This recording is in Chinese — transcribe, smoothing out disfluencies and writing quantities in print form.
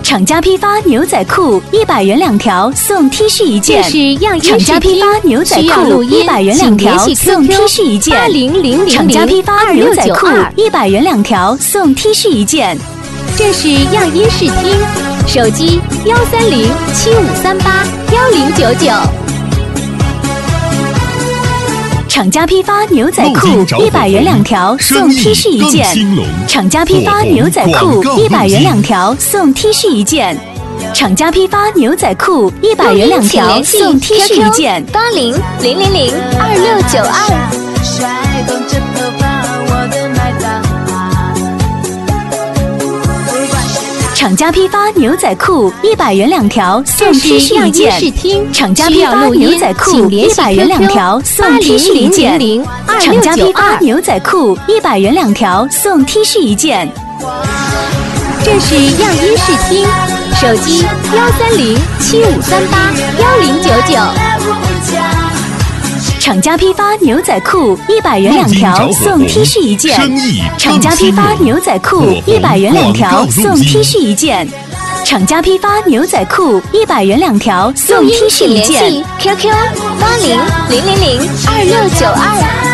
厂家批发牛仔裤100元2条送 T 恤1件。 这是样音厂家批发牛仔裤100元2条送 T 恤1件。厂家批发牛仔裤100元2条送 T 恤1件。 这是样音视听，手机13075381099。 厂家批发牛仔裤100元2条送 T 恤1件。厂家批发牛仔裤100元2条送 T 恤1件。厂家批发牛仔裤100元2条送 T 恤1件。 8000002692。 厂家批发牛仔裤100元2条送 T 恤1件。厂家批发牛仔裤100元2条送 T 恤1件。厂家批发牛仔裤100元2条送 T 恤1件。 这是样音视听，手机13075381099。 厂家批发牛仔裤100元2条送 T 恤1件。厂家批发牛仔裤100元2条送 T 恤1件。厂家批发牛仔裤100元2条送 T 恤1件。 QQ8000002692。